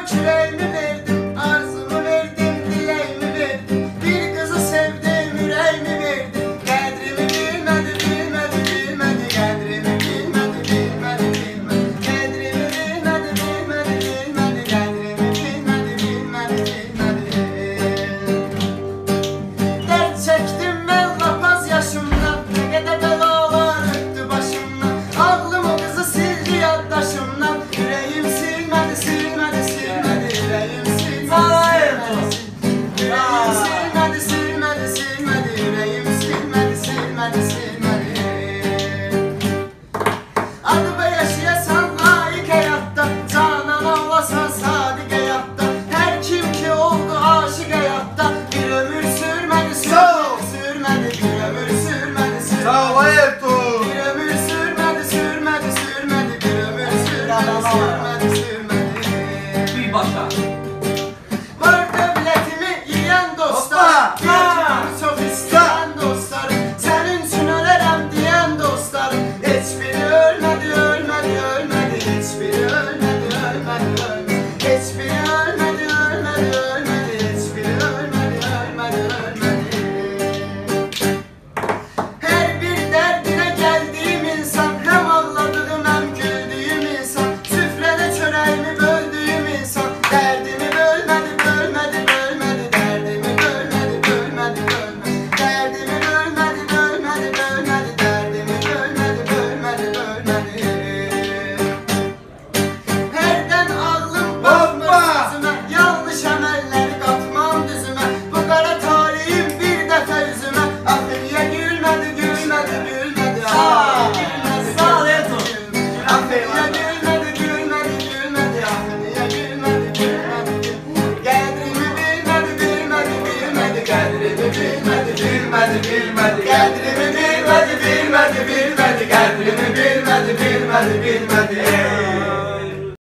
küreğimi verdim, arzumu verdim, dileğimi verdim. Bir kızı sevdim, yüreğimi verdim. Qədrimi bilmedi, bilmedi, bilmedi. Qədrimi bilmedi, bilmedi, bilmedi. Qədrimi bilmedi, bilmedi, bilmedi. Qədrimi bilmedi, bilmedi, bilmedi. Dert çektim ben lapaz yaşımdan, ne kadar belalar öttü başımdan. Ağlım o kızı sildi yaddaşımdan. Yüreğim silmedi, silmedi, silmedi. Yüreğim silmedi, silmedi, silmedi, silmedi. Yüreğim silmedi, silmedi, silmedi. Adıma yaşayasan layık hayatta, canan ağlasan sadık hayatta. Her kim ki oldu aşık hayatta, bir ömür sürmedi, sürmedi, sürmedi. Bir ömür sürmedi, sürmedi. Sağ ol Ayrton. Bir ömür sürmedi, sürmedi, sürmedi. Bir ömür sürmedi, sürmedi, sürmedi. Bir başa. Var devletimi yiyen dostlar, Hoppa! gözümü çok isteyen dostlarım, senin için ölerim diyen dostlarım. Hiçbiri ölmedi, ölmedi, ölmedi. Hiçbiri ölmedi, ölmedi, ölmedi. Hiçbiri ölmedi, ölmedi, ölmedi. Hiçbiri ölmedi, ölmedi, ölmedi. Her bir derdine geldiğim insan, hem ağladığım hem güldüğüm insan. Süfrede çöreğimi böldüğüm insan. Derdimi bölmedi, bölmedi, bölmedi. Derdimi bölmedi, bölmedi, bölmedi. Derdimi bölmedi, bölmedi, bölmedi. Derdimi bölmedi, bölmedi, bölmedi. Herden ağlım bakmır Hoppa! yüzüme, yanlış emeller katmam düzüme. Bu kara talihim bir defa yüzüme. Ahir ya gülmedi, gülmedi, gülmedi. Ah, gülmedi, Sağ ol gülmedi, Ertuğ. gülmedi. Ahir ya gülmedi, gülmedi, gülmedi. Ahir ya gülmedi, gülmedi, gülmedi. Qədrimi bilmedi, bilmedi, bilmedi. Qədrimi bilmedi, bilmedi, bilmedi. Qədrimi bilmedi.